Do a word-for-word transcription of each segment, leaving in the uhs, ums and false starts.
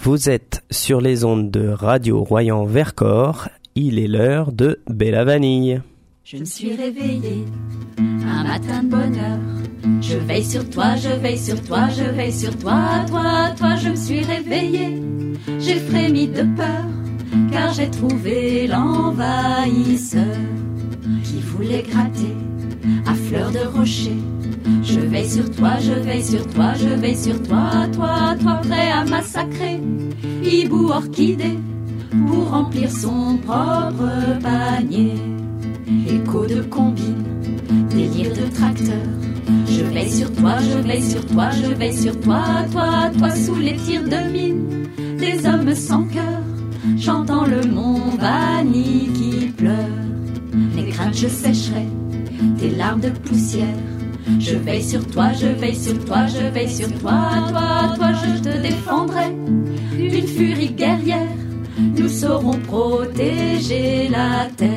Vous êtes sur les ondes de Radio Royan-Vercors. Il est l'heure de Bella Vanille. Je me suis réveillée un matin de bonne heure. Je veille sur toi, je veille sur toi, je veille sur toi, toi, toi. Je me suis réveillée, j'ai frémi de peur, car j'ai trouvé l'envahisseur qui voulait gratter à fleur de rocher. Je veille sur toi, je veille sur toi, je veille sur toi, toi, toi, prêt à massacrer hibou orchidée pour remplir son propre panier. Écho de combine, délire de tracteur. Je veille sur toi, je veille sur toi, je veille sur toi, toi, toi, sous les tirs de mine des hommes sans cœur, chantant le mont Vanille qui pleure. Les craintes je sécherai, tes larmes de poussière. Je veille sur toi, je veille sur toi, je veille sur toi, toi, toi, je te défendrai d'une furie guerrière. Nous saurons protéger la terre.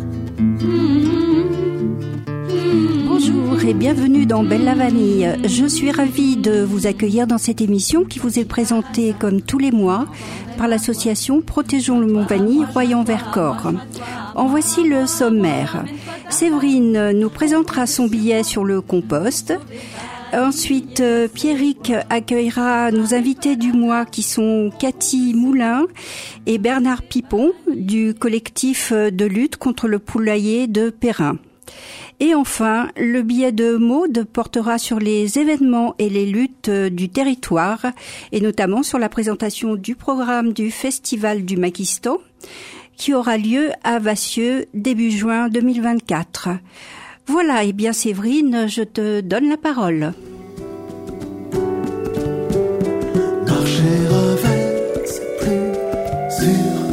Bonjour et bienvenue dans Bella Vanille. Je suis ravie de vous accueillir dans cette émission qui vous est présentée comme tous les mois par l'association Protégeons le Mont Vanille Royan-Vercors. En voici le sommaire. Séverine nous présentera son billet sur le compost. Ensuite, Pierrick accueillera nos invités du mois qui sont Cathy Moulin et Bernard Pipon du collectif de lutte contre le poulailler de Perrin. Et enfin, le billet de Maude portera sur les événements et les luttes du territoire et notamment sur la présentation du programme du Festival du Maquistan qui aura lieu à Vassieux début juin deux mille vingt-quatre. Voilà, et bien Séverine, je te donne la parole. Marcher avec, c'est plus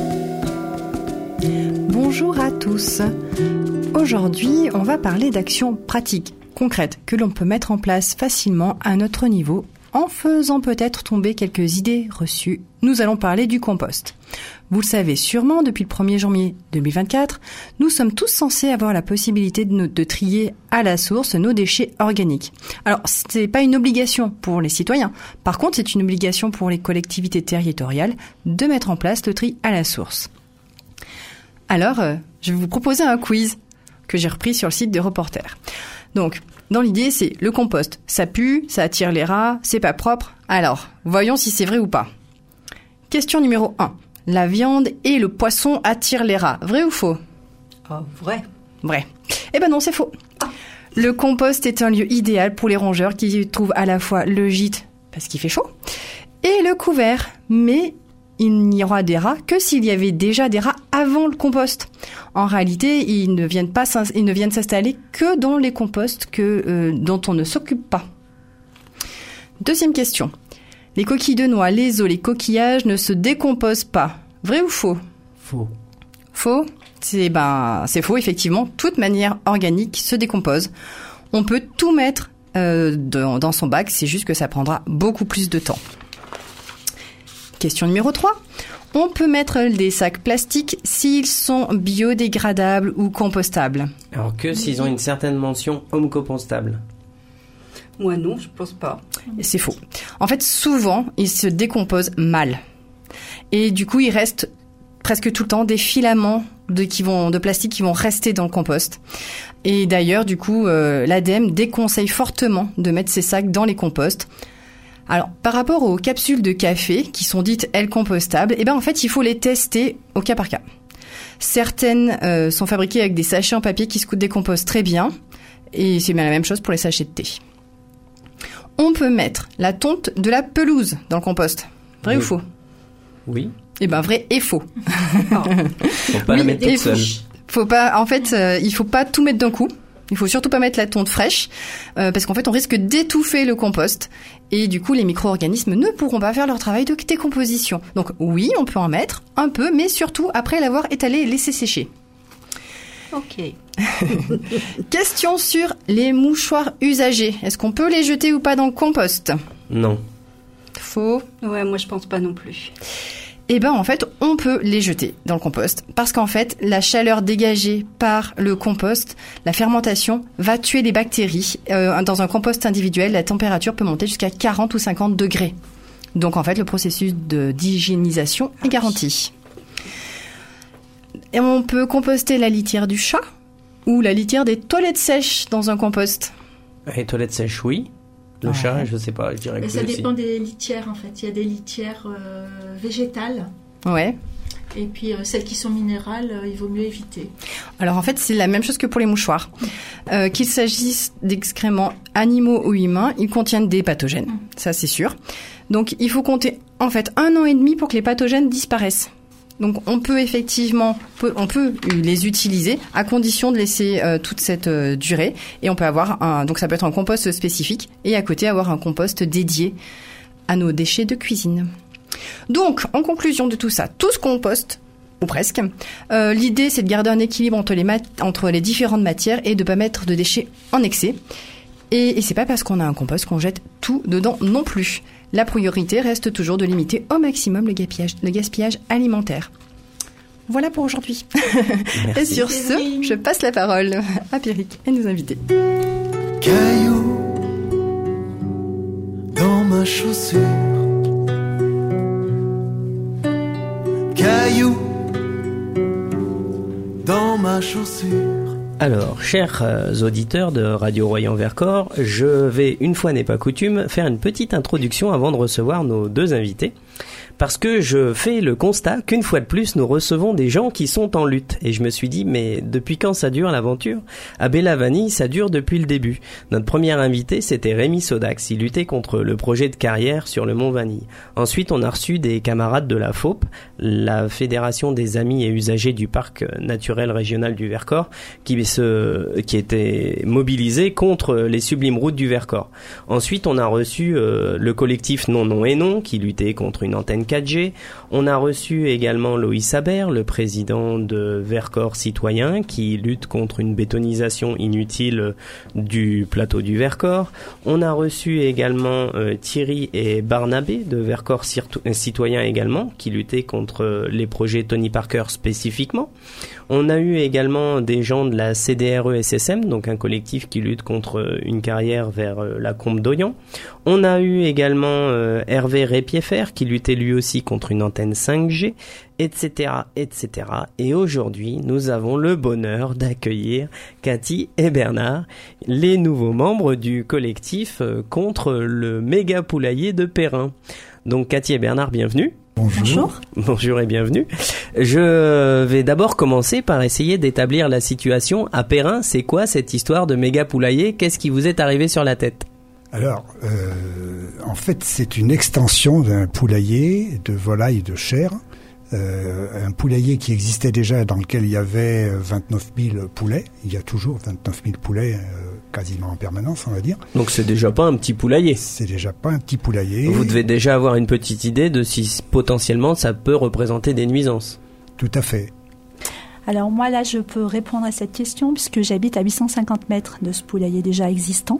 sûr. Bonjour à tous. Aujourd'hui, on va parler d'actions pratiques, concrètes, que l'on peut mettre en place facilement à notre niveau, en faisant peut-être tomber quelques idées reçues. Nous allons parler du compost. Vous le savez sûrement, depuis le premier janvier deux mille vingt-quatre, nous sommes tous censés avoir la possibilité de, de trier à la source nos déchets organiques. Alors, c'est pas une obligation pour les citoyens. Par contre, c'est une obligation pour les collectivités territoriales de mettre en place le tri à la source. Alors, euh, je vais vous proposer un quiz que j'ai repris sur le site de Reporter. Donc, dans l'idée, c'est le compost. Ça pue, ça attire les rats, c'est pas propre. Alors, voyons si c'est vrai ou pas. Question numéro un. La viande et le poisson attirent les rats. Vrai ou faux ? Oh, vrai. Vrai. Eh ben non, c'est faux. Le compost est un lieu idéal pour les rongeurs qui trouvent à la fois le gîte, parce qu'il fait chaud, et le couvert. Mais il n'y aura des rats que s'il y avait déjà des rats avant le compost. En réalité, ils ne viennent pas, ils ne viennent s'installer que dans les composts que, euh, dont on ne s'occupe pas. Deuxième question. Les coquilles de noix, les os, les coquillages ne se décomposent pas. Vrai ou faux ? Faux. Faux ? C'est, ben, c'est faux, effectivement. Toute manière organique se décompose. On peut tout mettre euh, dans, dans son bac, c'est juste que ça prendra beaucoup plus de temps. Question numéro trois. On peut mettre des sacs plastiques s'ils sont biodégradables ou compostables. Alors que s'ils ont une certaine mention homme compostable. Moi non, je pense pas. Et c'est faux. En fait, souvent, ils se décomposent mal. Et du coup, il reste presque tout le temps des filaments de, qui vont, de plastique qui vont rester dans le compost. Et d'ailleurs, du coup, euh, l'A D E M déconseille fortement de mettre ces sacs dans les composts. Alors, par rapport aux capsules de café, qui sont dites, elles, compostables, eh ben, en fait, il faut les tester au cas par cas. Certaines euh, sont fabriquées avec des sachets en papier qui se décomposent très bien. Et c'est bien la même chose pour les sachets de thé. On peut mettre la tonte de la pelouse dans le compost. Vrai oui. ou faux ? Oui. Eh ben, vrai et faux. Faut pas oui, la mettre toute seule. Faut pas, en fait, euh, il faut pas tout mettre d'un coup. Il faut surtout pas mettre la tonte fraîche, euh, parce qu'en fait, on risque d'étouffer le compost. Et du coup, les micro-organismes ne pourront pas faire leur travail de décomposition. Donc oui, on peut en mettre un peu, mais surtout après l'avoir étalé et laissé sécher. Ok. Question sur les mouchoirs usagés. Est-ce qu'on peut les jeter ou pas dans le compost ? Non. Faux. Ouais, moi je pense pas non plus. Eh ben en fait, on peut les jeter dans le compost parce qu'en fait, la chaleur dégagée par le compost, la fermentation, va tuer les bactéries. Euh, dans un compost individuel, la température peut monter jusqu'à quarante ou cinquante degrés. Donc en fait, le processus de, d'hygiénisation est garanti. Et on peut composter la litière du chat ou la litière des toilettes sèches dans un compost. Les toilettes sèches, oui. Le Ouais. chat, je sais pas, je dirais Mais que ça aussi. dépend des litières en fait. Il y a des litières euh, végétales Ouais. et puis euh, celles qui sont minérales, euh, il vaut mieux éviter. Alors en fait, c'est la même chose que pour les mouchoirs. Euh, qu'il s'agisse d'excréments animaux ou humains, ils contiennent des pathogènes. Ça, c'est sûr. Donc il faut compter en fait un an et demi pour que les pathogènes disparaissent. Donc on peut effectivement, on peut les utiliser à condition de laisser euh, toute cette euh, durée. Et on peut avoir un, donc ça peut être un compost spécifique et à côté avoir un compost dédié à nos déchets de cuisine. Donc en conclusion de tout ça, tout ce compost ou presque, euh, l'idée c'est de garder un équilibre entre les mat- entre les différentes matières et de pas mettre de déchets en excès. Et, et c'est pas parce qu'on a un compost qu'on jette tout dedans non plus. La priorité reste toujours de limiter au maximum le gaspillage, le gaspillage alimentaire. Voilà pour aujourd'hui. Et sur ce, je passe la parole à Pierrick et nos invités. Caillou dans ma chaussure, caillou dans ma chaussure. Alors, chers euh, auditeurs de Radio Royan-Vercors, je vais, une fois n'est pas coutume, faire une petite introduction avant de recevoir nos deux invités. Parce que je fais le constat qu'une fois de plus, nous recevons des gens qui sont en lutte. Et je me suis dit, mais depuis quand ça dure l'aventure ? À Bellavani, ça dure depuis le début. Notre premier invité, c'était Rémi Sodax. Il luttait contre le projet de carrière sur le Mont Vanille. Ensuite, on a reçu des camarades de la F O P, la Fédération des Amis et Usagers du Parc Naturel Régional du Vercors, qui, se, qui étaient mobilisés contre les sublimes routes du Vercors. Ensuite, on a reçu euh, le collectif Non, Non et Non, qui luttait contre une antenne quatre G. On a reçu également Loïs Habert, le président de Vercors Citoyen, qui lutte contre une bétonisation inutile du plateau du Vercors. On a reçu également euh, Thierry et Barnabé de Vercors Citoyen également, qui luttaient contre les projets Tony Parker spécifiquement. On a eu également des gens de la C D R E S S M, donc un collectif qui lutte contre une carrière vers la Combe d'Oyan. On a eu également euh, Hervé Répieffer, qui luttait lui aussi contre une antenne cinq G, et cetera, et cetera. Et aujourd'hui, nous avons le bonheur d'accueillir Cathy et Bernard, les nouveaux membres du collectif euh, contre le méga poulailler de Perrin. Donc Cathy et Bernard, bienvenue. Bonjour. Bonjour et bienvenue. Je vais d'abord commencer par essayer d'établir la situation. À Perrin, c'est quoi cette histoire de méga poulailler ? Qu'est-ce qui vous est arrivé sur la tête ? Alors, euh, en fait, c'est une extension d'un poulailler de volailles et de chair. Euh, un poulailler qui existait déjà, dans lequel il y avait vingt-neuf mille poulets. Il y a toujours vingt-neuf mille poulets, euh, quasiment en permanence, on va dire. Donc c'est déjà pas un petit poulailler. C'est déjà pas un petit poulailler. Vous devez déjà avoir une petite idée de si potentiellement ça peut représenter des nuisances. Tout à fait. Alors moi là je peux répondre à cette question puisque j'habite à huit cent cinquante mètres de ce poulailler déjà existant.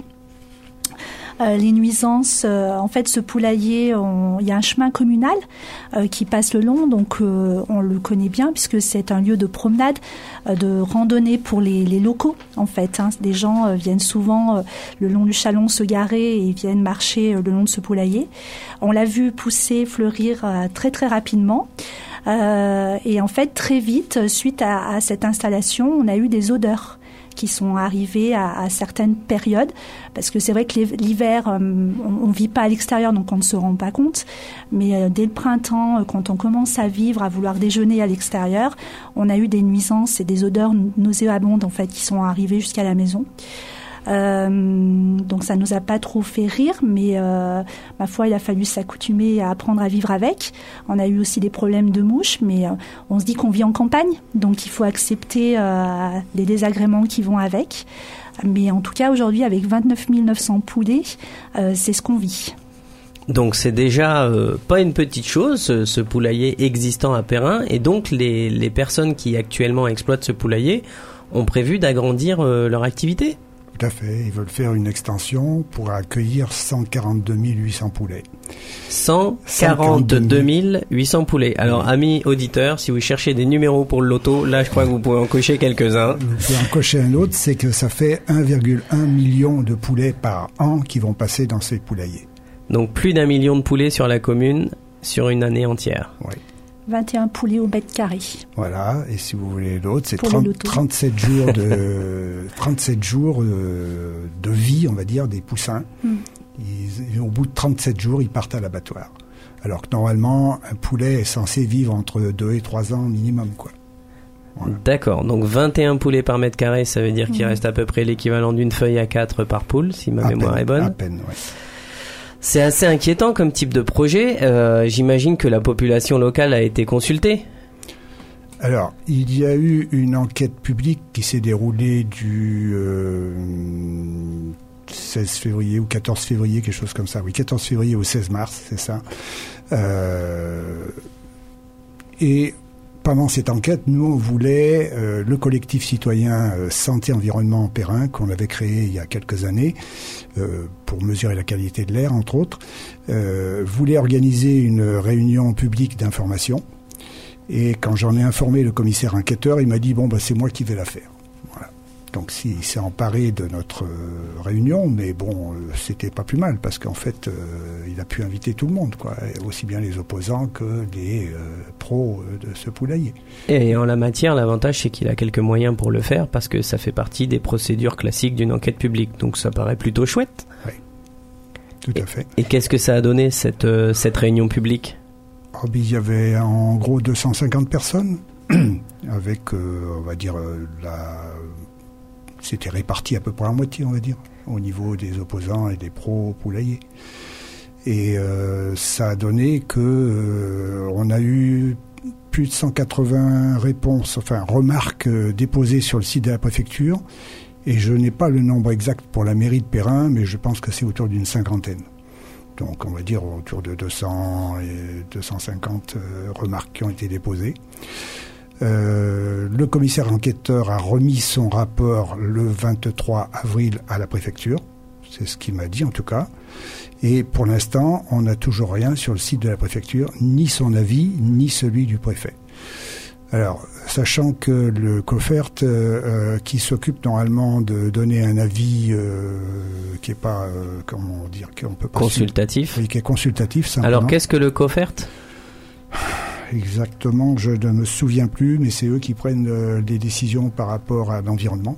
Euh, les nuisances, euh, en fait, ce poulailler, on, il y a un chemin communal euh, qui passe le long, donc euh, on le connaît bien puisque c'est un lieu de promenade, euh, de randonnée pour les, les locaux, en fait. Hein. Des gens euh, viennent souvent euh, le long du Chalon se garer et viennent marcher euh, le long de ce poulailler. On l'a vu pousser, fleurir euh, très très rapidement. Euh, et en fait, très vite, suite à, à cette installation, on a eu des odeurs qui sont arrivées à, à certaines périodes, parce que c'est vrai que l'hiver, euh, on ne vit pas à l'extérieur, donc on ne se rend pas compte, mais euh, dès le printemps, euh, quand on commence à vivre, à vouloir déjeuner à l'extérieur, on a eu des nuisances et des odeurs nauséabondes en fait qui sont arrivées jusqu'à la maison. Euh, donc ça nous a pas trop fait rire, mais euh, ma foi, il a fallu s'accoutumer à apprendre à vivre avec. On a eu aussi des problèmes de mouches, mais euh, on se dit qu'on vit en campagne, donc il faut accepter euh, les désagréments qui vont avec. Mais en tout cas, aujourd'hui, avec vingt-neuf mille neuf cents poulets, euh, c'est ce qu'on vit. Donc c'est déjà euh, pas une petite chose, ce, ce poulailler existant à Perrin, et donc les, les personnes qui actuellement exploitent ce poulailler ont prévu d'agrandir euh, leur activité ? Tout à fait. Ils veulent faire une extension pour accueillir cent quarante-deux mille huit cents poulets. cent quarante-deux mille huit cents poulets. Alors, amis auditeurs, si vous cherchez des numéros pour le loto, là, je crois que vous pouvez en cocher quelques-uns. Vous pouvez en cocher un autre, c'est que ça fait un virgule un million de poulets par an qui vont passer dans ces poulaillers. Donc plus d'un million de poulets sur la commune sur une année entière. Oui. vingt et un poulets au mètre carré. Voilà, et si vous voulez l'autre, c'est Pour trente, le loto. trente-sept jours de trente-sept jours de, de vie, on va dire, des poussins. Mm. Ils, au bout de trente-sept jours, ils partent à l'abattoir. Alors que normalement, un poulet est censé vivre entre deux et trois ans minimum, quoi. Voilà. D'accord, donc vingt et un poulets par mètre carré, ça veut dire qu'il Mmh. reste à peu près l'équivalent d'une feuille à quatre par poule, si ma À mémoire peine, est bonne. À peine, ouais. C'est assez inquiétant comme type de projet. Euh, j'imagine que la population locale a été consultée. Alors, il y a eu une enquête publique qui s'est déroulée du euh, seize février ou quatorze février, quelque chose comme ça. Oui, quatorze février au seize mars, c'est ça. Euh, et pendant cette enquête, nous, on voulait, euh, le collectif citoyen euh, Santé Environnement Perrin, qu'on avait créé il y a quelques années, euh, pour mesurer la qualité de l'air, entre autres, euh, voulait organiser une réunion publique d'information. Et quand j'en ai informé le commissaire enquêteur, il m'a dit « bon, bah, c'est moi qui vais la faire ». Voilà. Donc si, il s'est emparé de notre euh, réunion, mais bon, euh, c'était pas plus mal, parce qu'en fait, euh, il a pu inviter tout le monde, quoi, aussi bien les opposants que les euh, pros de ce poulailler. Et en la matière, l'avantage, c'est qu'il a quelques moyens pour le faire, parce que ça fait partie des procédures classiques d'une enquête publique. Donc ça paraît plutôt chouette. Oui, tout à fait. Et qu'est-ce que ça a donné, cette, euh, cette réunion publique ? Oh, ben, il y avait en gros deux cent cinquante personnes, avec, euh, on va dire, euh, la... c'était réparti à peu près à moitié, on va dire, au niveau des opposants et des pros poulaillers. Et euh, ça a donné que euh, on a eu plus de cent quatre-vingts réponses, enfin remarques euh, déposées sur le site de la préfecture. Et je n'ai pas le nombre exact pour la mairie de Perrin, mais je pense que c'est autour d'une cinquantaine. Donc on va dire autour de deux cents et deux cent cinquante euh, remarques qui ont été déposées. Euh, le commissaire enquêteur a remis son rapport le vingt-trois avril à la préfecture. C'est ce qu'il m'a dit en tout cas. Et pour l'instant, on n'a toujours rien sur le site de la préfecture, ni son avis, ni celui du préfet. Alors, sachant que le COFERT, euh, qui s'occupe normalement de donner un avis euh, qui est pas, euh, comment dire, qu'on peut pas... Consultatif. Oui, qui est consultatif, simplement. Alors, qu'est-ce que le COFERT ? Exactement, je ne me souviens plus, mais c'est eux qui prennent euh, des décisions par rapport à l'environnement.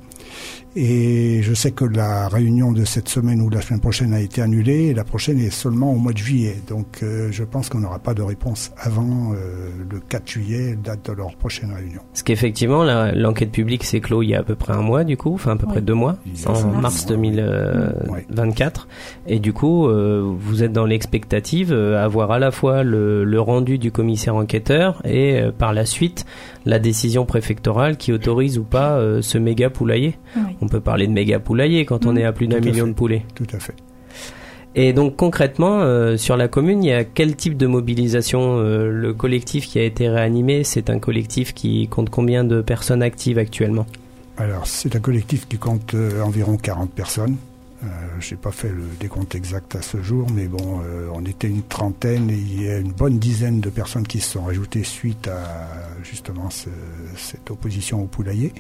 Et je sais que la réunion de cette semaine ou de la semaine prochaine a été annulée, et la prochaine est seulement au mois de juillet. Donc euh, je pense qu'on n'aura pas de réponse avant euh, le quatre juillet, date de leur prochaine réunion. Parce qu'effectivement, la, l'enquête publique s'est close il y a à peu près un mois, du coup, enfin à peu Oui. près deux mois, Il y a en cinq mars mois. deux mille vingt-quatre. Et du coup, euh, vous êtes dans l'expectative euh, à voir à la fois le, le rendu du commissaire enquêteur et euh, par la suite la décision préfectorale qui autorise ou pas euh, ce méga poulailler. Oui. On peut parler de méga poulailler quand on Mmh. est à plus d'un Tout à million fait. de poulets. Tout à fait. Et donc concrètement, euh, sur la commune, il y a quel type de mobilisation euh, le collectif qui a été réanimé, c'est un collectif qui compte combien de personnes actives actuellement ? Alors c'est un collectif qui compte euh, environ quarante personnes. Euh, je n'ai pas fait le décompte exact à ce jour, mais bon, euh, on était une trentaine et il y a une bonne dizaine de personnes qui se sont rajoutées suite à justement ce, cette opposition au poulailler.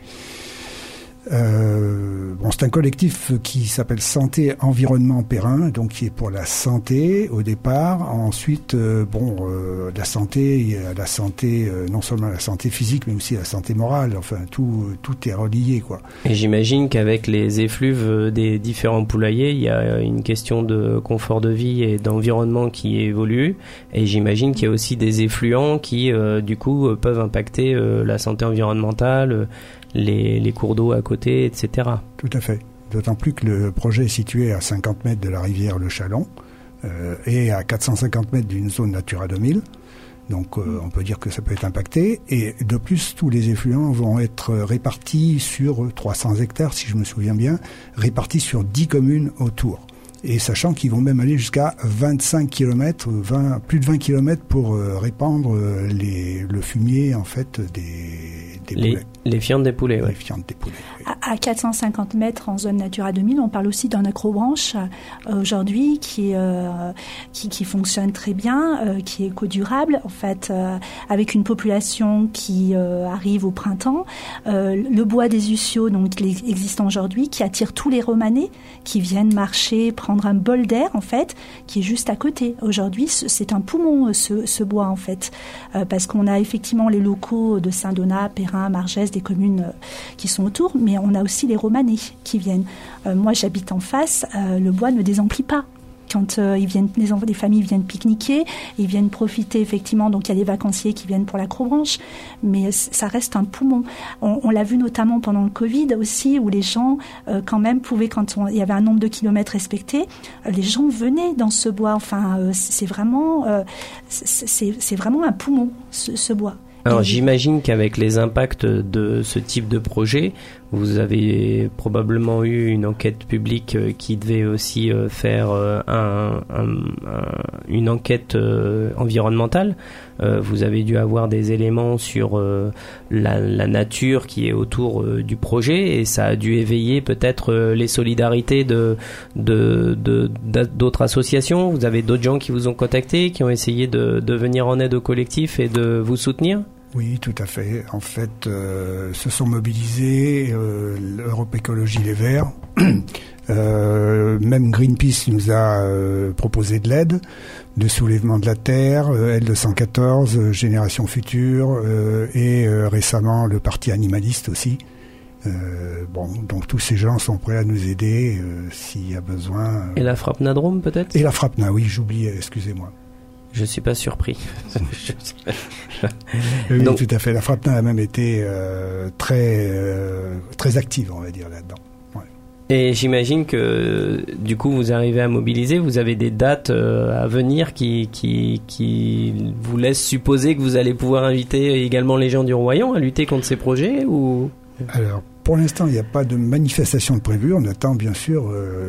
Euh, bon, c'est un collectif qui s'appelle Santé Environnement Perrin, donc qui est pour la santé au départ. Ensuite, euh, bon, euh, la santé, il y a la santé, euh, non seulement la santé physique, mais aussi la santé morale. Enfin, tout, tout est relié, quoi. Et j'imagine qu'avec les effluves des différents poulaillers, il y a une question de confort de vie et d'environnement qui évolue. Et j'imagine qu'il y a aussi des effluents qui, euh, du coup, euh, peuvent impacter euh, la santé environnementale, euh, les, les cours d'eau à côté, et cetera. Tout à fait. D'autant plus que le projet est situé à cinquante mètres de la rivière Le Chalon euh, et à quatre cent cinquante mètres d'une zone Natura deux mille. Donc euh, on peut dire que ça peut être impacté. Et de plus, tous les effluents vont être répartis sur trois cents hectares, si je me souviens bien, répartis sur dix communes autour. Et sachant qu'ils vont même aller jusqu'à vingt-cinq kilomètres, vingt, plus de vingt kilomètres pour euh, répandre euh, les, le fumier en fait des, des les, poulets. Les fientes des poulets, Les ouais. fientes des poulets, oui. À, à quatre cent cinquante mètres en zone Natura deux mille, on parle aussi d'un accrobranche euh, aujourd'hui qui, euh, qui qui fonctionne très bien, euh, qui est éco-durable en fait, euh, avec une population qui euh, arrive au printemps. Euh, le bois des Ussiaux, donc existant aujourd'hui, qui attire tous les Romanais qui viennent marcher, prendre un bol d'air en fait, qui est juste à côté. Aujourd'hui, c'est un poumon ce, ce bois en fait, euh, parce qu'on a effectivement les locaux de Saint-Donat, Perrin, Margès, des communes euh, qui sont autour, mais on a aussi les Romanais qui viennent. Euh, moi, j'habite en face, euh, le bois ne désemplit pas. Quand euh, ils viennent, les, les familles viennent pique-niquer, ils viennent profiter effectivement, donc il y a des vacanciers qui viennent pour l'accrobranche, mais ça reste un poumon. On, on l'a vu notamment pendant le Covid aussi, où les gens euh, quand même pouvaient, quand on, il y avait un nombre de kilomètres respecté, euh, les gens venaient dans ce bois. Enfin, euh, c'est vraiment, euh, c'est, c'est vraiment un poumon, ce, ce bois. Alors j'imagine qu'avec les impacts de ce type de projet, vous avez probablement eu une enquête publique qui devait aussi faire un, un, un, une enquête environnementale. Vous avez dû avoir des éléments sur la, la nature qui est autour du projet, et ça a dû éveiller peut-être les solidarités de, de, de, d'autres associations. Vous avez d'autres gens qui vous ont contacté, qui ont essayé de, de venir en aide au collectif et de vous soutenir ? Oui, tout à fait. En fait, euh, se sont mobilisés euh, l'Europe Écologie Les Verts. euh, même Greenpeace nous a euh, proposé de l'aide, de soulèvement de la terre, euh, L deux cent quatorze, euh, Génération Future, euh, et euh, récemment le Parti animaliste aussi. Euh, bon, donc tous ces gens sont prêts à nous aider euh, s'il y a besoin. Euh... Et la Frappna Drôme peut-être ? Et la Frappna, oui, j'oubliais, excusez-moi. Je suis pas surpris. Oui, donc, tout à fait. La Frappna a même été euh, très euh, très active, on va dire, là-dedans. Ouais. Et j'imagine que du coup vous arrivez à mobiliser. Vous avez des dates euh, à venir qui qui qui vous laissent supposer que vous allez pouvoir inviter également les gens du Royan à lutter contre ces projets ou... Alors, pour l'instant, il n'y a pas de manifestation de prévue. On attend bien sûr euh,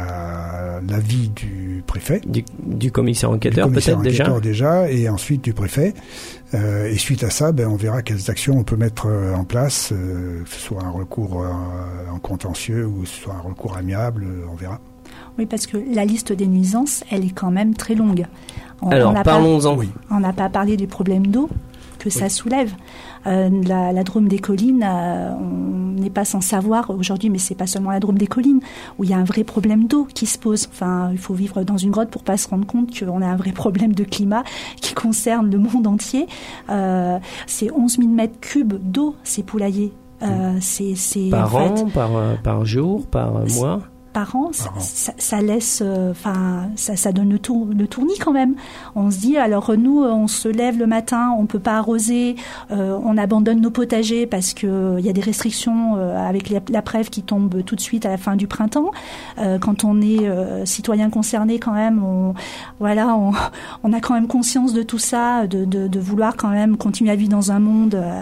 la, l'avis du préfet. Du, du commissaire enquêteur, du commissaire peut-être enquêteur déjà, déjà, et ensuite du préfet. Euh, et suite à ça, ben, on verra quelles actions on peut mettre euh, en place, euh, que ce soit un recours euh, en contentieux ou que ce soit un recours amiable, euh, on verra. Oui, parce que la liste des nuisances, elle est quand même très longue. On, Alors, on parlons-en. Pas, oui. On n'a pas parlé des problèmes d'eau que ça oui. soulève. Euh, la, la Drôme des Collines, euh, on n'est pas sans savoir aujourd'hui, mais c'est pas seulement la Drôme des Collines, où il y a un vrai problème d'eau qui se pose. Enfin, il faut vivre dans une grotte pour pas se rendre compte qu'on a un vrai problème de climat qui concerne le monde entier. Euh, c'est onze mille mètres cubes d'eau, ces poulaillers. Euh, c'est, c'est, par en an, fait, par, par jour, par mois par an, ça, ça, ça laisse, enfin, euh, ça, ça donne le, tour, le tournis quand même. On se dit, alors nous, on se lève le matin, on peut pas arroser, euh, on abandonne nos potagers parce que il euh, y a des restrictions euh, avec la, la preuve qui tombe tout de suite à la fin du printemps. Euh, quand on est euh, citoyen concerné, quand même, on, voilà, on, on a quand même conscience de tout ça, de, de, de vouloir quand même continuer à vivre dans un monde euh,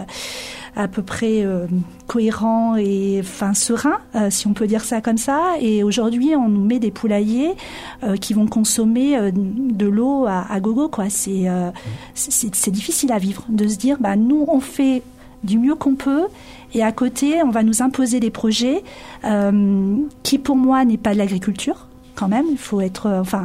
à peu près euh, cohérent et enfin serein, euh, si on peut dire ça comme ça. Et aujourd'hui, on nous met des poulaillers euh, qui vont consommer euh, de l'eau à, à gogo, quoi. C'est, euh, c'est, c'est difficile à vivre, de se dire, bah nous, on fait du mieux qu'on peut, et à côté, on va nous imposer des projets euh, qui, pour moi, n'est pas de l'agriculture. Quand même, il faut être, euh, enfin.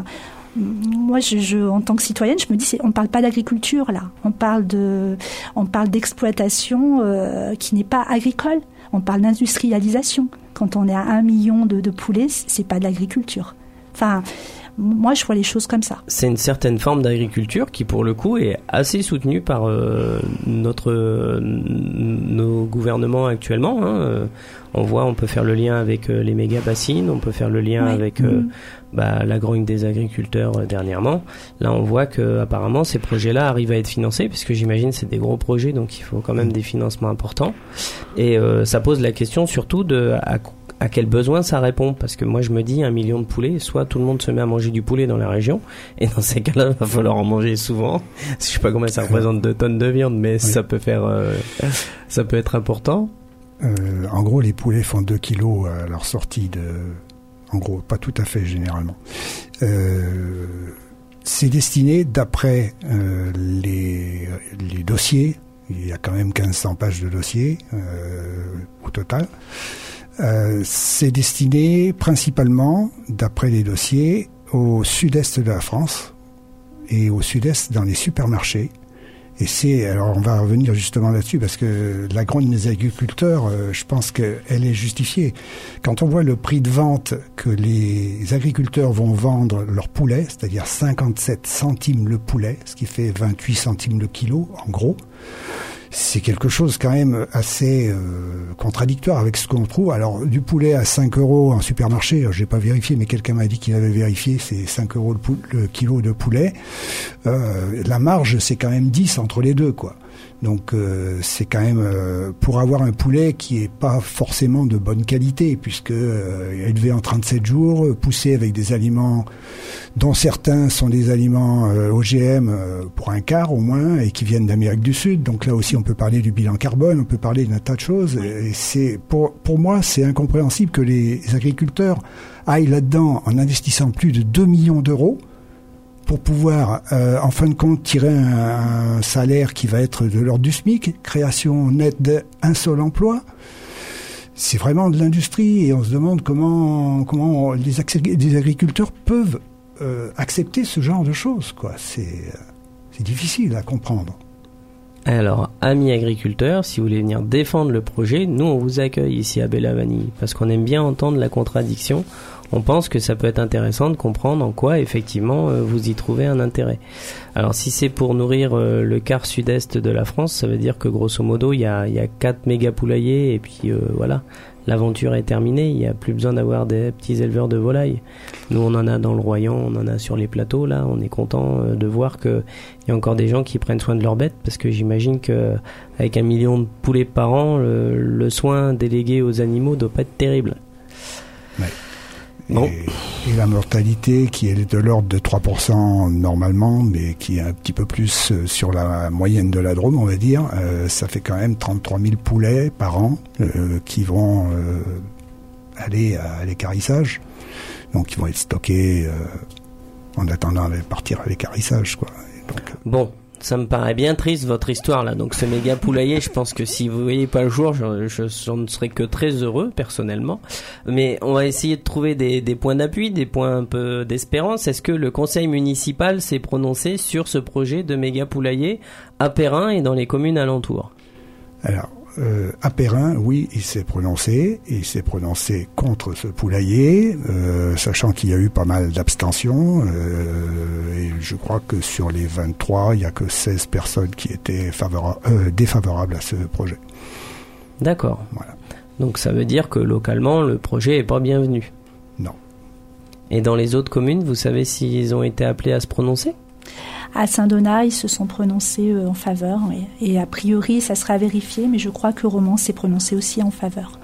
Moi, je, je, en tant que citoyenne, je me dis, c'est, on ne parle pas d'agriculture là. On parle de, on parle d'exploitation euh, qui n'est pas agricole. On parle d'industrialisation. Quand on est à un million de, de poulets, c'est pas de l'agriculture. Enfin, moi, je vois les choses comme ça. C'est une certaine forme d'agriculture qui, pour le coup, est assez soutenue par euh, notre, euh, nos gouvernements actuellement. Hein. On voit, on peut faire le lien avec euh, les méga bassines, on peut faire le lien oui. avec euh, mmh. bah, la grogne des agriculteurs euh, dernièrement. Là, on voit que apparemment ces projets-là arrivent à être financés, puisque j'imagine c'est des gros projets, donc il faut quand même des financements importants. Et euh, ça pose la question surtout de à, à quel besoin ça répond, parce que moi je me dis un million de poulets, soit tout le monde se met à manger du poulet dans la région, et dans ces cas-là, il va falloir en manger souvent. Je sais pas combien ça représente de tonnes de viande, mais oui. ça peut faire, euh, ça peut être important. Euh, en gros, les poulets font deux kilos à leur sortie de... En gros, pas tout à fait, généralement. Euh, c'est destiné, d'après euh, les, les dossiers Il y a quand même mille cinq cents pages de dossier euh, au total. Euh, c'est destiné principalement, d'après les dossiers, au sud-est de la France et au sud-est dans les supermarchés. Et c'est, alors on va revenir justement là-dessus parce que la grogne des agriculteurs, euh, je pense qu'elle est justifiée. Quand on voit le prix de vente que les agriculteurs vont vendre leur poulet, c'est-à-dire cinquante-sept centimes le poulet, ce qui fait vingt-huit centimes le kilo, en gros, c'est quelque chose quand même assez euh, contradictoire avec ce qu'on trouve. Alors, du poulet à cinq euros en supermarché, alors, j'ai pas vérifié, mais quelqu'un m'a dit qu'il avait vérifié, c'est cinq euros le, pou- le kilo de poulet. Euh, la marge, c'est quand même dix entre les deux, quoi. Donc, euh, c'est quand même euh, pour avoir un poulet qui est pas forcément de bonne qualité, puisque euh, élevé en trente-sept jours, poussé avec des aliments dont certains sont des aliments euh, O G M euh, pour un quart au moins, et qui viennent d'Amérique du Sud. Donc là aussi, on peut parler du bilan carbone, on peut parler d'un tas de choses. Et c'est pour pour moi, c'est incompréhensible que les agriculteurs aillent là-dedans en investissant plus de deux millions d'euros pour pouvoir, euh, en fin de compte, tirer un, un salaire qui va être de l'ordre du SMIC, création nette d'un seul emploi. C'est vraiment de l'industrie et on se demande comment comment les, les agriculteurs peuvent euh, accepter ce genre de choses, quoi. C'est c'est difficile à comprendre. Alors, amis agriculteurs, si vous voulez venir défendre le projet, nous on vous accueille ici à Bellavanie parce qu'on aime bien entendre la contradiction. On pense que ça peut être intéressant de comprendre en quoi, effectivement, euh, vous y trouvez un intérêt. Alors, si c'est pour nourrir euh, le quart sud-est de la France, ça veut dire que, grosso modo, il y a, il y a quatre méga poulaillers et puis, euh, voilà, l'aventure est terminée. Il n'y a plus besoin d'avoir des petits éleveurs de volailles. Nous, on en a dans le Royan, on en a sur les plateaux, là. On est content euh, de voir qu'il y a encore des gens qui prennent soin de leurs bêtes parce que j'imagine qu'avec un million de poulets par an, le, le soin délégué aux animaux doit pas être terrible. Ouais. Bon. Et, et la mortalité qui est de l'ordre de trois pour cent normalement, mais qui est un petit peu plus sur la moyenne de la Drôme, on va dire, euh, ça fait quand même trente-trois mille poulets par an euh, qui vont euh, aller à l'équarrissage. Donc ils vont être stockés euh, en attendant de partir à l'équarrissage, quoi. Et donc, bon. Ça me paraît bien triste votre histoire là. Donc ce méga poulailler, je pense que si vous voyez pas le jour, je, je, je ne serais que très heureux personnellement. Mais on va essayer de trouver des, des points d'appui, des points un peu d'espérance. Est-ce que le conseil municipal s'est prononcé sur ce projet de méga poulailler à Perrin et dans les communes alentours? Alors, euh, à Perrin, oui, il s'est prononcé. Il s'est prononcé contre ce poulailler, euh, sachant qu'il y a eu pas mal d'abstentions. Euh, et je crois que sur les vingt-trois, il n'y a que seize personnes qui étaient favora- euh, défavorables à ce projet. D'accord. Voilà. Donc ça veut dire que localement, le projet est pas bienvenu. Non. Et dans les autres communes, vous savez s'ils ont été appelés à se prononcer ? À Saint-Donat, ils se sont prononcés euh, en faveur. Et, et a priori, ça sera vérifié, mais je crois que Romans s'est prononcé aussi en faveur.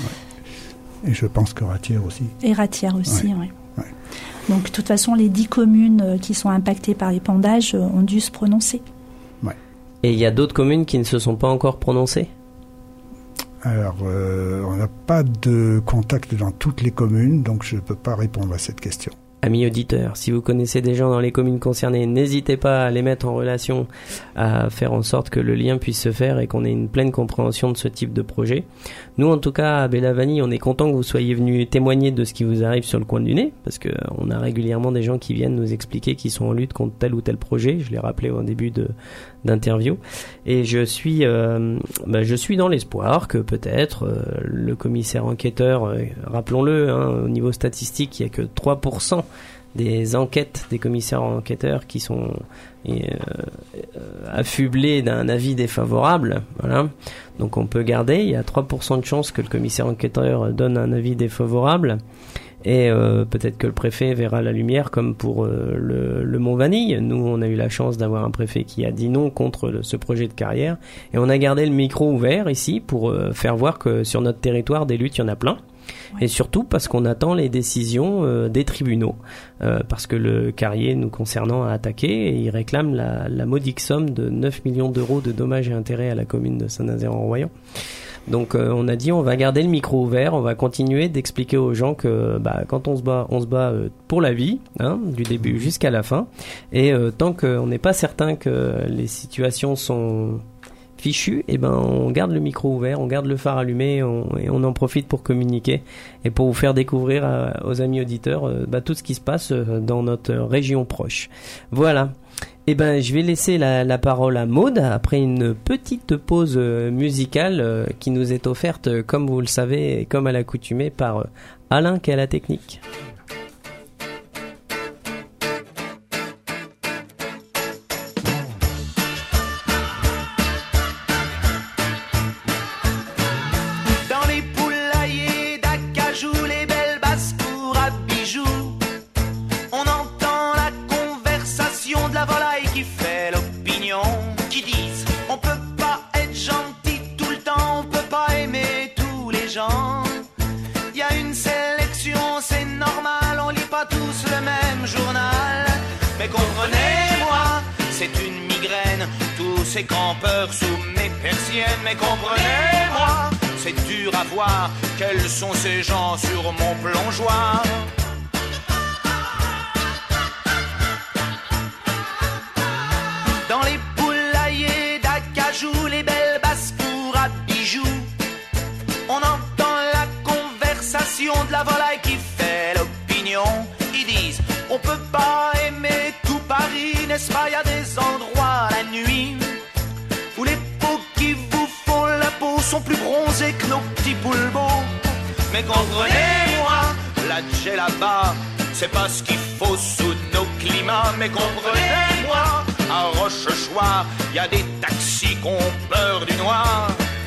Ouais. Et je pense que Ratière aussi. Et Ratière aussi, oui. Ouais. Ouais. Donc, de toute façon, les dix communes euh, qui sont impactées par l'épandage euh, ont dû se prononcer. Ouais. Et il y a d'autres communes qui ne se sont pas encore prononcées ? Alors, euh, on n'a pas de contact dans toutes les communes, donc je ne peux pas répondre à cette question. Amis auditeurs, si vous connaissez des gens dans les communes concernées, n'hésitez pas à les mettre en relation, à faire en sorte que le lien puisse se faire et qu'on ait une pleine compréhension de ce type de projet. Nous, en tout cas, à Bellavanie, on est content que vous soyez venus témoigner de ce qui vous arrive sur le coin du nez, parce que on a régulièrement des gens qui viennent nous expliquer qu'ils sont en lutte contre tel ou tel projet. Je l'ai rappelé au début de, d'interview. Et je suis, euh, bah, je suis dans l'espoir que peut-être euh, le commissaire enquêteur, euh, rappelons-le, hein, au niveau statistique, il n'y a que trois pour cent des enquêtes des commissaires enquêteurs qui sont euh, euh, affublés d'un avis défavorable. Voilà. Donc on peut garder, il y a trois pour cent de chances que le commissaire enquêteur donne un avis défavorable. Et euh, peut-être que le préfet verra la lumière comme pour euh, le, le Mont-Vanille. Nous, on a eu la chance d'avoir un préfet qui a dit non contre le, ce projet de carrière. Et on a gardé le micro ouvert ici pour euh, faire voir que sur notre territoire, des luttes, il y en a plein. Ouais. Et surtout parce qu'on attend les décisions euh, des tribunaux. Euh, parce que le carrier nous concernant a attaqué et il réclame la, la modique somme de neuf millions d'euros de dommages et intérêts à la commune de Saint-Nazaire-en-Royan. Donc euh, on a dit on va garder le micro ouvert, on va continuer d'expliquer aux gens que bah, quand on se bat, on se bat euh, pour la vie, hein, du début jusqu'à la fin. Et euh, tant qu'on n'est pas certain que les situations sont fichu, et ben on garde le micro ouvert, on garde le phare allumé, on, et on en profite pour communiquer et pour vous faire découvrir à, aux amis auditeurs euh, bah, tout ce qui se passe euh, dans notre région proche. Voilà. Eh ben, je vais laisser la, la parole à Maude après une petite pause euh, musicale euh, qui nous est offerte, euh, comme vous le savez, et comme à l'accoutumée, par euh, Alain qui est à la technique. Ces campeurs sous mes persiennes, mais comprenez-moi, c'est dur à voir quels sont ces gens sur mon plongeoir. Dans les poulaillers d'acajou, les belles basses-cours à bijoux, on entend la conversation de la volaille qui fait l'opinion. Ils disent, on peut pas aimer tout Paris, n'est-ce pas, y a des endroits la nuit où les peaux qui vous font la peau sont plus bronzées que nos petits poules beaux. Mais comprenez-moi, la j'ai là-bas, c'est pas ce qu'il faut sous nos climats. Mais comprenez-moi, à Rochechouart, y a des taxis qui ont peur du noir.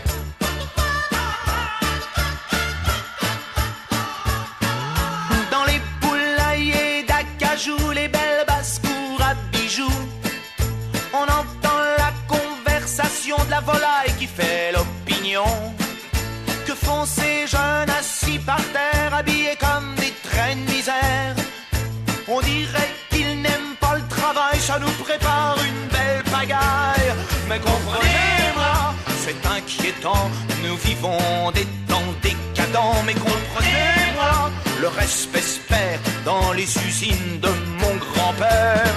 Dans les poulaillers d'acajou, les belles basses-cours à bijoux, on entend la conversation de la volaille qui fait l'opinion. Que font ces jeunes assis par terre, habillés comme des traînes misère? On dirait qu'ils n'aiment pas le travail, ça nous prépare une belle pagaille. Mais comprenez-moi, c'est inquiétant, nous vivons des temps décadents. Mais comprenez-moi, le respect se perd dans les usines de mon grand-père.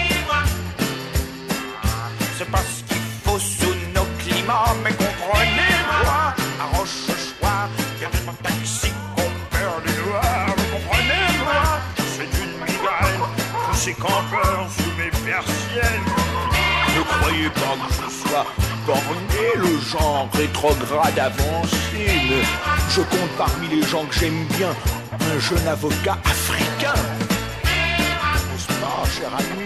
C'est pas ce qu'il faut sous nos climats. Mais comprenez-moi, à Rochechouart, y a des taxis qui ont peur du noir. Mais comprenez-moi, c'est une migraine que ces campeurs sous mes persiennes. Ne croyez pas que je sois borné, le genre rétrograde avancé, mais je compte parmi les gens que j'aime bien un jeune avocat africain. N'est-ce pas, cher ami?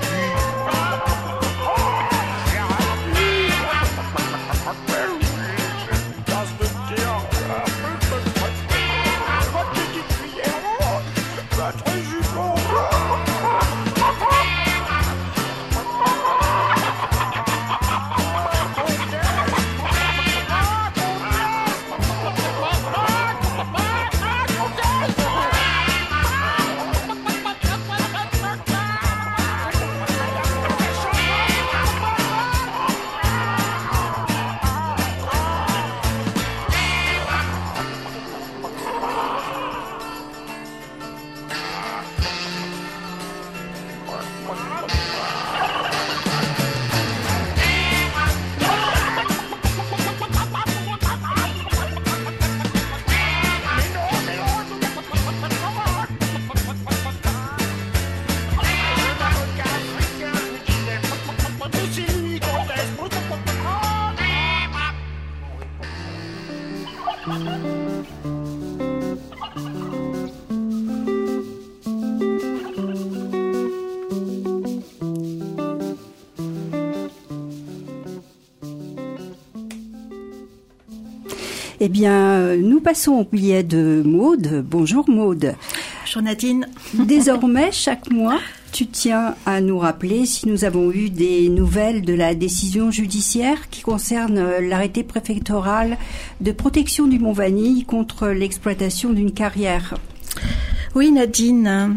Eh bien, nous passons au billet de Maude. Bonjour Maude. Bonjour Nadine. Désormais, chaque mois, tu tiens à nous rappeler si nous avons eu des nouvelles de la décision judiciaire qui concerne l'arrêté préfectoral de protection du Mont Vanille contre l'exploitation d'une carrière. Oui Nadine.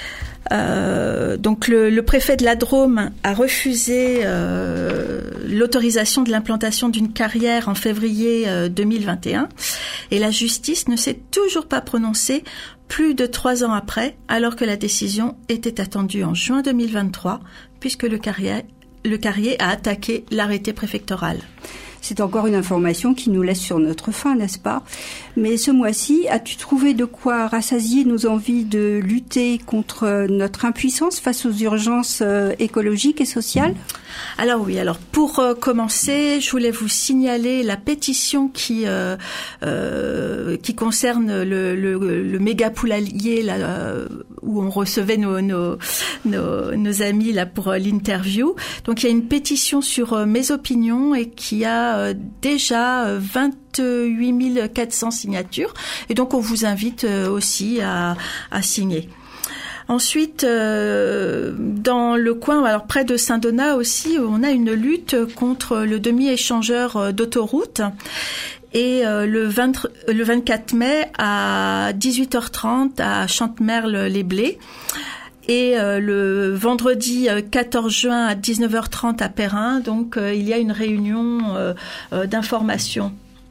Euh, donc le, le préfet de la Drôme a refusé euh, l'autorisation de l'implantation d'une carrière en février euh, deux mille vingt et un et la justice ne s'est toujours pas prononcée plus de trois ans après, alors que la décision était attendue en juin deux mille vingt-trois, puisque le carrière le Carrier a attaqué l'arrêté préfectoral. C'est encore une information qui nous laisse sur notre faim, n'est-ce pas? Mais ce mois-ci, as-tu trouvé de quoi rassasier nos envies de lutter contre notre impuissance face aux urgences écologiques et sociales? Alors oui, alors pour euh, commencer, je voulais vous signaler la pétition qui euh, euh, qui concerne le, le, le méga poulailler là, euh, où on recevait nos, nos, nos, nos amis là pour euh, l'interview. Donc il y a une pétition sur euh, Mes Opinions et qui a euh, déjà euh, vingt-huit mille quatre cents signatures. Et donc on vous invite euh, aussi à, à signer. Ensuite, euh, dans le coin, alors près de Saint-Donat aussi, on a une lutte contre le demi-échangeur d'autoroute. Et euh, le, vingt, le vingt-quatre mai à dix-huit heures trente à Chantemerle-les-Blés. Et euh, le vendredi quatorze juin à dix-neuf heures trente à Perrin, donc euh, il y a une réunion euh, euh, d'information.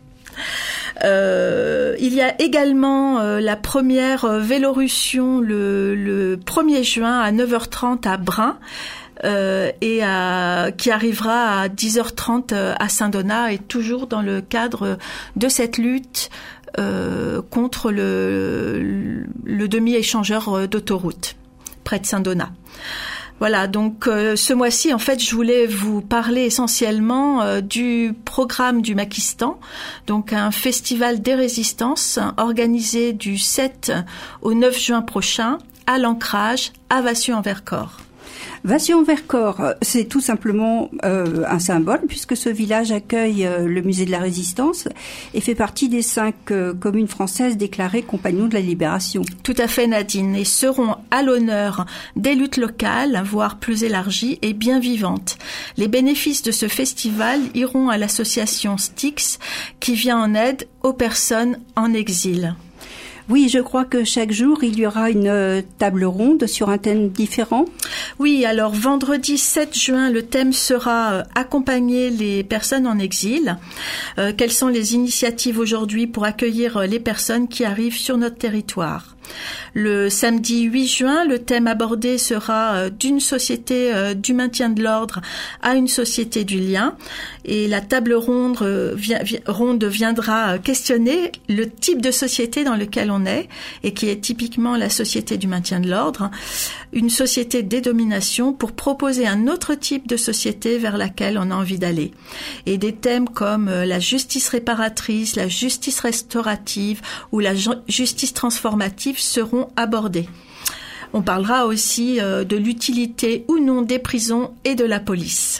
Euh, il y a également euh, la première euh, Vélorussion le, le premier juin à neuf heures trente à Brin euh, et à, qui arrivera à dix heures trente à Saint-Donat, et toujours dans le cadre de cette lutte euh, contre le, le, le demi-échangeur d'autoroute près de Saint-Donat. Voilà, donc euh, ce mois-ci, en fait, je voulais vous parler essentiellement euh, du programme du Maquistan, donc un festival des résistances organisé du sept au neuf juin prochain à l'Ancrage, à Vassieux-en-Vercors. Vassieux-en-Vercors, c'est tout simplement euh, un symbole, puisque ce village accueille euh, le musée de la Résistance et fait partie des cinq euh, communes françaises déclarées compagnons de la Libération. Tout à fait, Nadine, et seront à l'honneur des luttes locales, voire plus élargies et bien vivantes. Les bénéfices de ce festival iront à l'association Styx, qui vient en aide aux personnes en exil. Oui, je crois que chaque jour, il y aura une table ronde sur un thème différent. Oui, alors vendredi sept juin, le thème sera euh, accompagner les personnes en exil. Euh, quelles sont les initiatives aujourd'hui pour accueillir euh, les personnes qui arrivent sur notre territoire? Le samedi huit juin, le thème abordé sera euh, d'une société euh, du maintien de l'ordre à une société du lien. Et la table ronde, euh, vi- vi- ronde viendra questionner le type de société dans lequel on est, et qui est typiquement la société du maintien de l'ordre, une société des dominations, pour proposer un autre type de société vers laquelle on a envie d'aller. Et des thèmes comme euh, la justice réparatrice, la justice restaurative ou la ju- justice transformative seront abordés. On parlera aussi euh, de l'utilité ou non des prisons et de la police.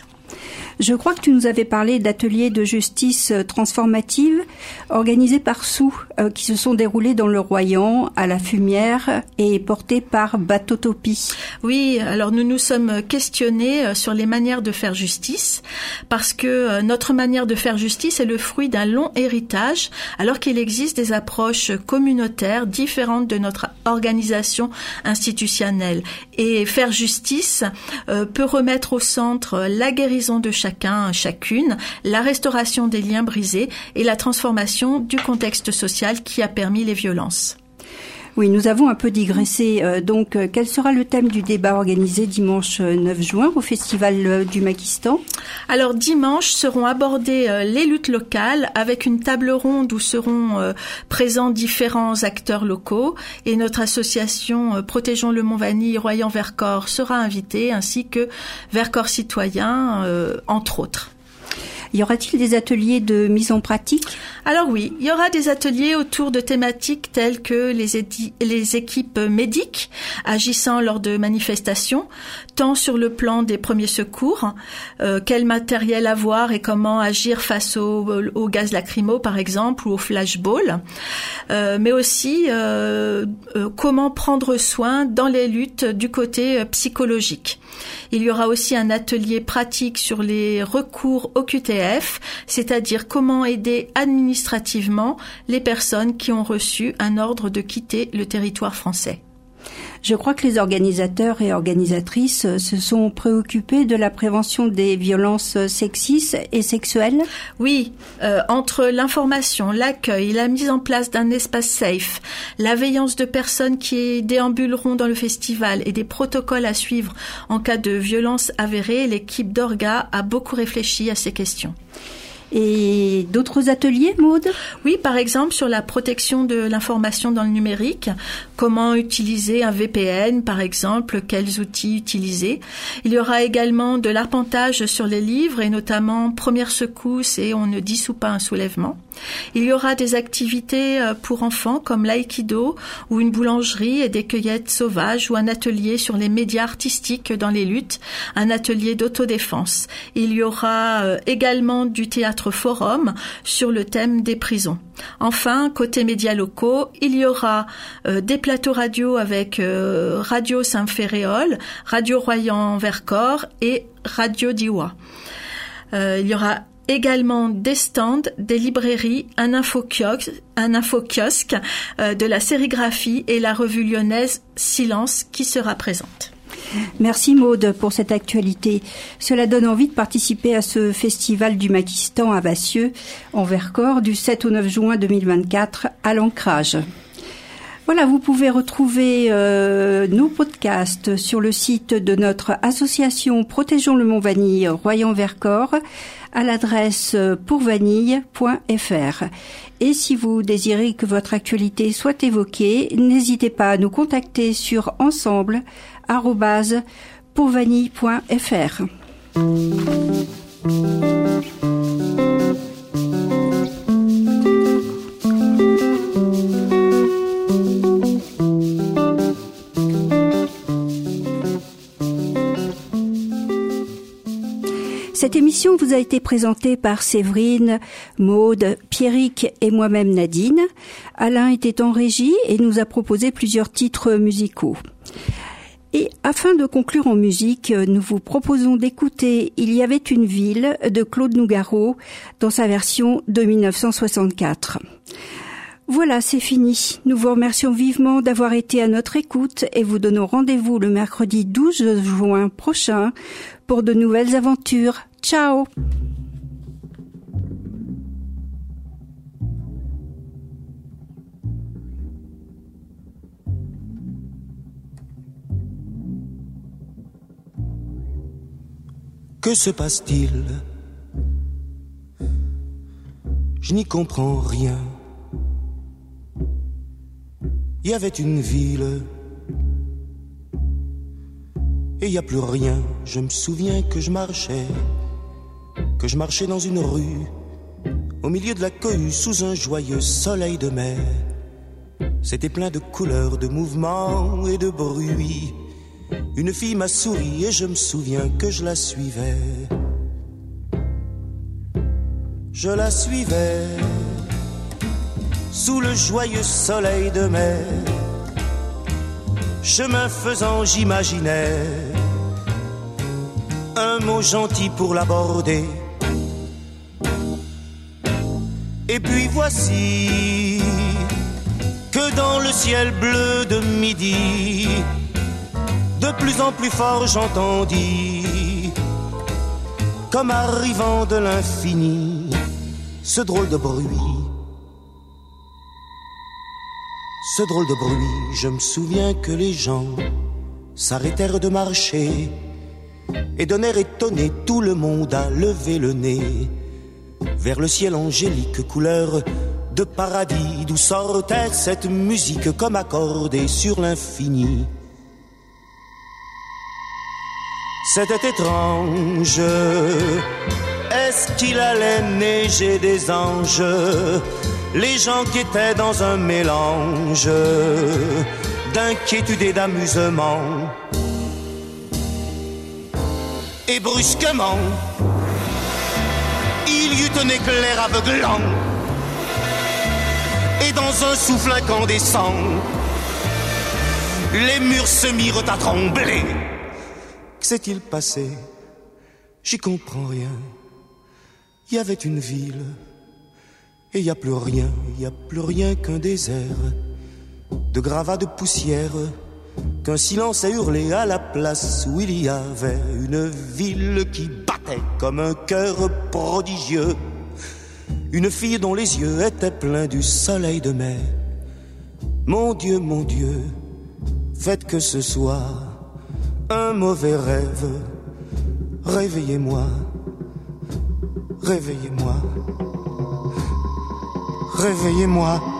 Je crois que tu nous avais parlé d'ateliers de justice transformative organisés par Sou, euh, qui se sont déroulés dans le Royan, à la Fumière, et portés par Batotopie. Oui, alors nous nous sommes questionnés sur les manières de faire justice, parce que notre manière de faire justice est le fruit d'un long héritage, alors qu'il existe des approches communautaires différentes de notre organisation institutionnelle. Et faire justice euh, peut remettre au centre la guérison de chacun, chacune, la restauration des liens brisés et la transformation du contexte social qui a permis les violences. Oui, nous avons un peu digressé. Euh, donc, euh, quel sera le thème du débat organisé dimanche neuf juin au Festival euh, du Maquistan? Alors, dimanche seront abordées euh, les luttes locales avec une table ronde où seront euh, présents différents acteurs locaux, et notre association euh, Protégeons le Mont-Vanille Royan-Vercors sera invitée, ainsi que Vercors Citoyen, euh, entre autres. Y aura-t-il des ateliers de mise en pratique? Alors oui, il y aura des ateliers autour de thématiques telles que les, édi- les équipes médiques agissant lors de manifestations, tant sur le plan des premiers secours, euh, quel matériel avoir et comment agir face au, au gaz lacrymo par exemple, ou au flashball, euh, mais aussi euh, euh, comment prendre soin dans les luttes du côté euh, psychologique. Il y aura aussi un atelier pratique sur les recours au Q T F, c'est-à-dire comment aider administrativement les personnes qui ont reçu un ordre de quitter le territoire français. Je crois que les organisateurs et organisatrices se sont préoccupés de la prévention des violences sexistes et sexuelles. Oui, euh, entre l'information, l'accueil, la mise en place d'un espace safe, la veillance de personnes qui déambuleront dans le festival et des protocoles à suivre en cas de violence avérée, l'équipe d'Orga a beaucoup réfléchi à ces questions. Et d'autres ateliers, Maude ? Oui, par exemple sur la protection de l'information dans le numérique, comment utiliser un V P N, par exemple, quels outils utiliser. Il y aura également de l'arpentage sur les livres et notamment première secousse et on ne dissout pas un soulèvement. Il y aura des activités pour enfants comme l'aïkido ou une boulangerie et des cueillettes sauvages ou un atelier sur les médias artistiques dans les luttes, un atelier d'autodéfense. Il y aura également du théâtre forum sur le thème des prisons. Enfin, côté médias locaux, il y aura euh, des plateaux radio avec euh, Radio Saint-Ferréol, Radio Royan-Vercors et Radio Diois. Euh, il y aura également des stands, des librairies, un infokiosque, un infokiosque euh, de la sérigraphie et la revue lyonnaise Silence qui sera présente. Merci Maude pour cette actualité. Cela donne envie de participer à ce festival du Maquistan à Vassieux, en Vercors, du sept au neuf juin deux mille vingt-quatre à l'Ancrage. Voilà, vous pouvez retrouver euh, nos podcasts sur le site de notre association Protégeons le Mont-Vanille Royan-Vercors à l'adresse pourvanille point f r. Et si vous désirez que votre actualité soit évoquée, n'hésitez pas à nous contacter sur ensemble arobase pourvanille point f r. Cette émission vous a été présentée par Séverine, Maude, Pierrick et moi-même Nadine. Alain était en régie et nous a proposé plusieurs titres musicaux. Et afin de conclure en musique, nous vous proposons d'écouter « Il y avait une ville » de Claude Nougaro dans sa version de mille neuf cent soixante-quatre. Voilà, c'est fini. Nous vous remercions vivement d'avoir été à notre écoute et vous donnons rendez-vous le mercredi douze juin prochain pour de nouvelles aventures. Ciao! Que se passe-t-il? Je n'y comprends rien. Il y avait une ville et il n'y a plus rien. Je me souviens que je marchais, que je marchais dans une rue, au milieu de la cohue, sous un joyeux soleil de mai. C'était plein de couleurs, de mouvements et de bruit. Une fille m'a souri et je me souviens que je la suivais. Je la suivais sous le joyeux soleil de mai. Chemin faisant, j'imaginais un mot gentil pour l'aborder. Et puis voici que dans le ciel bleu de midi, de plus en plus fort j'entendis, comme arrivant de l'infini, ce drôle de bruit. Ce drôle de bruit, je me souviens que les gens s'arrêtèrent de marcher et d'un air étonné, tout le monde a levé le nez vers le ciel angélique, couleur de paradis, d'où sortait cette musique comme accordée sur l'infini. C'était étrange, est-ce qu'il allait neiger des anges? Les gens qui étaient dans un mélange d'inquiétude et d'amusement. Et brusquement, il y eut un éclair aveuglant, et dans un souffle incandescent, les murs se mirent à trembler. Que s'est-il passé? J'y comprends rien. Il y avait une ville, et il n'y a plus rien, il n'y a plus rien qu'un désert de gravats de poussière qu'un silence a hurlé à la place où il y avait une ville qui battait comme un cœur prodigieux. Une fille dont les yeux étaient pleins du soleil de mai. Mon Dieu, mon Dieu, faites que ce soit un mauvais rêve. Réveillez-moi, réveillez-moi, réveillez-moi.